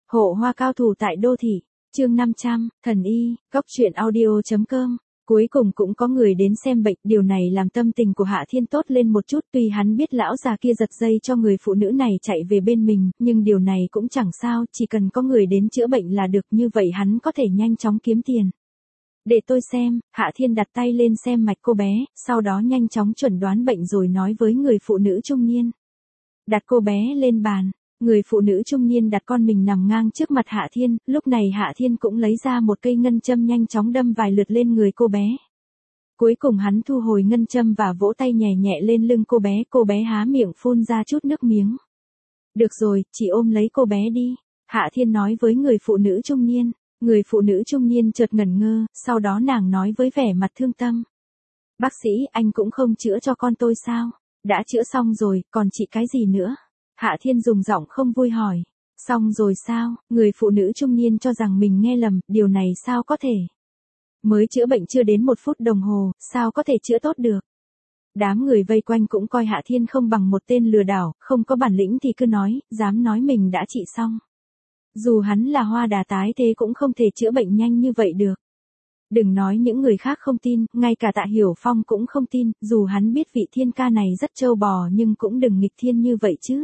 Hộ hoa cao thủ tại đô thị, chương 500, thần y, góc truyện audio.com. Cuối cùng cũng có người đến xem bệnh, điều này làm tâm tình của Hạ Thiên tốt lên một chút, tuy hắn biết lão già kia giật dây cho người phụ nữ này chạy về bên mình, nhưng điều này cũng chẳng sao, chỉ cần có người đến chữa bệnh là được, như vậy hắn có thể nhanh chóng kiếm tiền. Để tôi xem, Hạ Thiên đặt tay lên xem mạch cô bé, sau đó nhanh chóng chuẩn đoán bệnh rồi nói với người phụ nữ trung niên. Đặt cô bé lên bàn. Người phụ nữ trung niên đặt con mình nằm ngang trước mặt Hạ Thiên, lúc này Hạ Thiên cũng lấy ra một cây ngân châm nhanh chóng đâm vài lượt lên người cô bé. Cuối cùng hắn thu hồi ngân châm và vỗ tay nhẹ nhẹ lên lưng cô bé há miệng phun ra chút nước miếng. Được rồi, chị ôm lấy cô bé đi, Hạ Thiên nói với người phụ nữ trung niên. Người phụ nữ trung niên chợt ngẩn ngơ, sau đó nàng nói với vẻ mặt thương tâm. Bác sĩ, anh cũng không chữa cho con tôi sao? Đã chữa xong rồi, còn chị cái gì nữa? Hạ Thiên dùng giọng không vui hỏi. Xong rồi sao? Người phụ nữ trung niên cho rằng mình nghe lầm, điều này sao có thể? Mới chữa bệnh chưa đến 1 phút đồng hồ, sao có thể chữa tốt được? Đám người vây quanh cũng coi Hạ Thiên không bằng một tên lừa đảo, không có bản lĩnh thì cứ nói, dám nói mình đã trị xong. Dù hắn là hoa đà tái thế cũng không thể chữa bệnh nhanh như vậy được. Đừng nói những người khác không tin, ngay cả Tạ Hiểu Phong cũng không tin, dù hắn biết vị thiên ca này rất trâu bò nhưng cũng đừng nghịch thiên như vậy chứ.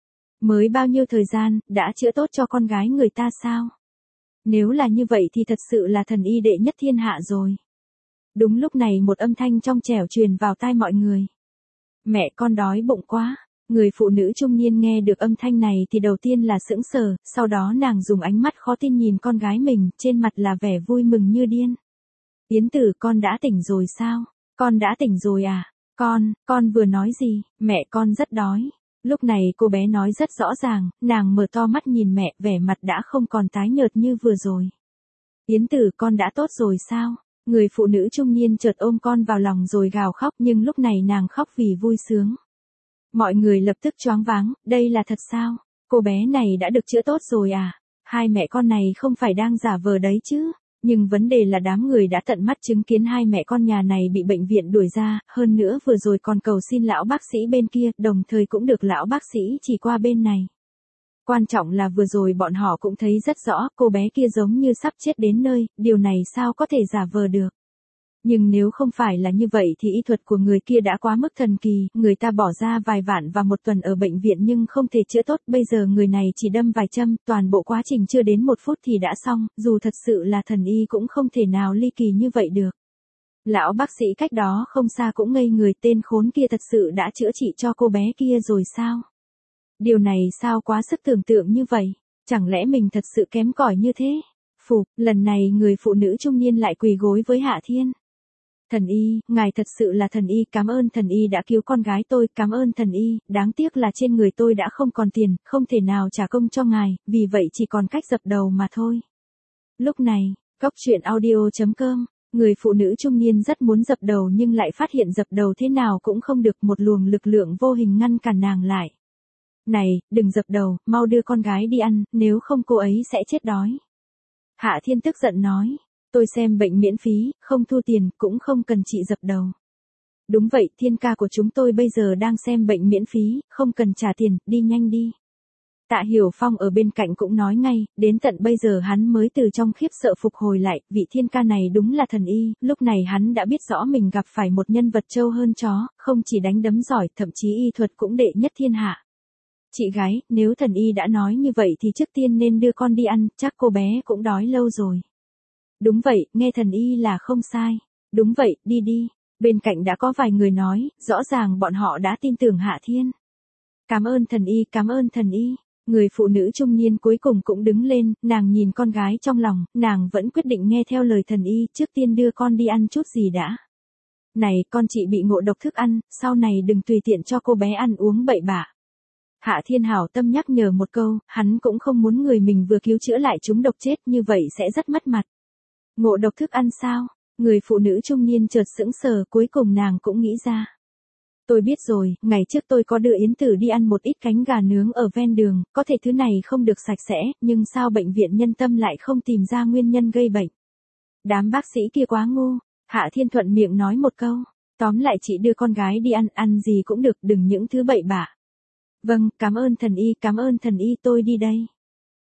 Mới bao nhiêu thời gian, đã chữa tốt cho con gái người ta sao? Nếu là như vậy thì thật sự là thần y đệ nhất thiên hạ rồi. Đúng lúc này một âm thanh trong trẻo truyền vào tai mọi người. Mẹ con đói bụng quá. Người phụ nữ trung niên nghe được âm thanh này thì đầu tiên là sững sờ, sau đó nàng dùng ánh mắt khó tin nhìn con gái mình, trên mặt là vẻ vui mừng như điên. Yến Tử, con đã tỉnh rồi sao? Con đã tỉnh rồi à? Con vừa nói gì? Mẹ con rất đói. Lúc này cô bé nói rất rõ ràng, nàng mở to mắt nhìn mẹ, vẻ mặt đã không còn tái nhợt như vừa rồi. Yến Tử, con đã tốt rồi sao? Người phụ nữ trung niên chợt ôm con vào lòng rồi gào khóc, nhưng lúc này nàng khóc vì vui sướng. Mọi người lập tức choáng váng, đây là thật sao? Cô bé này đã được chữa tốt rồi à? Hai mẹ con này không phải đang giả vờ đấy chứ? Nhưng vấn đề là đám người đã tận mắt chứng kiến hai mẹ con nhà này bị bệnh viện đuổi ra, hơn nữa vừa rồi còn cầu xin lão bác sĩ bên kia, đồng thời cũng được lão bác sĩ chỉ qua bên này. Quan trọng là vừa rồi bọn họ cũng thấy rất rõ, cô bé kia giống như sắp chết đến nơi, điều này sao có thể giả vờ được. Nhưng nếu không phải là như vậy thì y thuật của người kia đã quá mức thần kỳ, người ta bỏ ra vài vạn và 1 tuần ở bệnh viện nhưng không thể chữa tốt, bây giờ người này chỉ đâm vài châm, toàn bộ quá trình chưa đến 1 phút thì đã xong, dù thật sự là thần y cũng không thể nào ly kỳ như vậy được. Lão bác sĩ cách đó không xa cũng ngây người, tên khốn kia thật sự đã chữa trị cho cô bé kia rồi sao? Điều này sao quá sức tưởng tượng như vậy, chẳng lẽ mình thật sự kém cỏi như thế? Lần này người phụ nữ trung niên lại quỳ gối với Hạ Thiên. Thần y, ngài thật sự là thần y, cảm ơn thần y đã cứu con gái tôi, cảm ơn thần y, đáng tiếc là trên người tôi đã không còn tiền, không thể nào trả công cho ngài, vì vậy chỉ còn cách dập đầu mà thôi. Lúc này, góc truyện audio.com, người phụ nữ trung niên rất muốn dập đầu nhưng lại phát hiện dập đầu thế nào cũng không được, một luồng lực lượng vô hình ngăn cản nàng lại. Này, đừng dập đầu, mau đưa con gái đi ăn, nếu không cô ấy sẽ chết đói. Hạ Thiên tức giận nói. Tôi xem bệnh miễn phí, không thu tiền, cũng không cần chị dập đầu. Đúng vậy, thiên ca của chúng tôi bây giờ đang xem bệnh miễn phí, không cần trả tiền, đi nhanh đi. Tạ Hiểu Phong ở bên cạnh cũng nói ngay, đến tận bây giờ hắn mới từ trong khiếp sợ phục hồi lại, vị thiên ca này đúng là thần y, lúc này hắn đã biết rõ mình gặp phải một nhân vật trâu hơn chó, không chỉ đánh đấm giỏi, thậm chí y thuật cũng đệ nhất thiên hạ. Chị gái, nếu thần y đã nói như vậy thì trước tiên nên đưa con đi ăn, chắc cô bé cũng đói lâu rồi. Đúng vậy, nghe thần y là không sai. Đúng vậy, đi đi. Bên cạnh đã có vài người nói, rõ ràng bọn họ đã tin tưởng Hạ Thiên. Cảm ơn thần y, cảm ơn thần y. Người phụ nữ trung niên cuối cùng cũng đứng lên, nàng nhìn con gái trong lòng, nàng vẫn quyết định nghe theo lời thần y, trước tiên đưa con đi ăn chút gì đã. Này, con chị bị ngộ độc thức ăn, sau này đừng tùy tiện cho cô bé ăn uống bậy bạ. Hạ Thiên hảo tâm nhắc nhở một câu, hắn cũng không muốn người mình vừa cứu chữa lại trúng độc chết, như vậy sẽ rất mất mặt. Ngộ độc thức ăn sao? Người phụ nữ trung niên chợt sững sờ, cuối cùng nàng cũng nghĩ ra. Tôi biết rồi, ngày trước tôi có đưa Yến Tử đi ăn một ít cánh gà nướng ở ven đường, có thể thứ này không được sạch sẽ, nhưng sao bệnh viện Nhân Tâm lại không tìm ra nguyên nhân gây bệnh? Đám bác sĩ kia quá ngu. Hạ Thiên thuận miệng nói một câu. Tóm lại chị đưa con gái đi ăn gì cũng được, đừng những thứ bậy bạ. Vâng, cảm ơn thần y, tôi đi đây.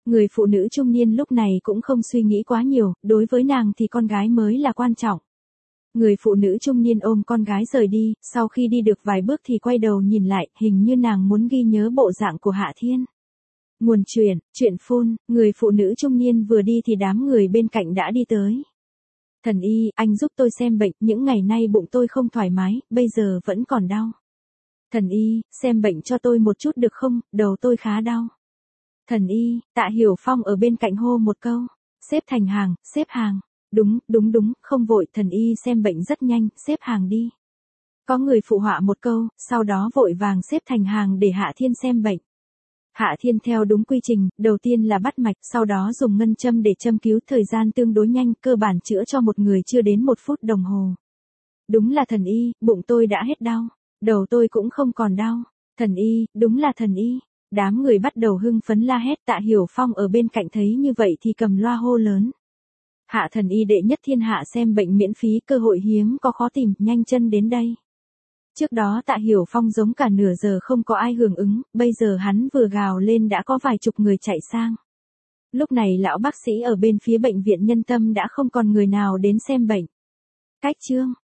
Người phụ nữ trung niên lúc này cũng không suy nghĩ quá nhiều, đối với nàng thì con gái mới là quan trọng. Người phụ nữ trung niên ôm con gái rời đi, sau khi đi được vài bước thì quay đầu nhìn lại, hình như nàng muốn ghi nhớ bộ dạng của Hạ Thiên. Nguồn chuyện phun, người phụ nữ trung niên vừa đi thì đám người bên cạnh đã đi tới. Thần y, anh giúp tôi xem bệnh, những ngày nay bụng tôi không thoải mái, bây giờ vẫn còn đau. Thần y, xem bệnh cho tôi một chút được không, đầu tôi khá đau. Thần y, Tạ Hiểu Phong ở bên cạnh hô một câu. Xếp thành hàng, xếp hàng. Đúng, không vội, thần y xem bệnh rất nhanh, xếp hàng đi. Có người phụ họa một câu, sau đó vội vàng xếp thành hàng để Hạ Thiên xem bệnh. Hạ Thiên theo đúng quy trình, đầu tiên là bắt mạch, sau đó dùng ngân châm để châm cứu, thời gian tương đối nhanh, cơ bản chữa cho một người chưa đến 1 phút đồng hồ. Đúng là thần y, bụng tôi đã hết đau, đầu tôi cũng không còn đau. Thần y, đúng là thần y. Đám người bắt đầu hưng phấn la hét. Tạ Hiểu Phong ở bên cạnh thấy như vậy thì cầm loa hô lớn. Hạ thần y đệ nhất thiên hạ xem bệnh miễn phí, cơ hội hiếm có khó tìm, nhanh chân đến đây. Trước đó Tạ Hiểu Phong giống cả nửa giờ không có ai hưởng ứng, bây giờ hắn vừa gào lên đã có vài chục người chạy sang. Lúc này lão bác sĩ ở bên phía bệnh viện Nhân Tâm đã không còn người nào đến xem bệnh. Cách chương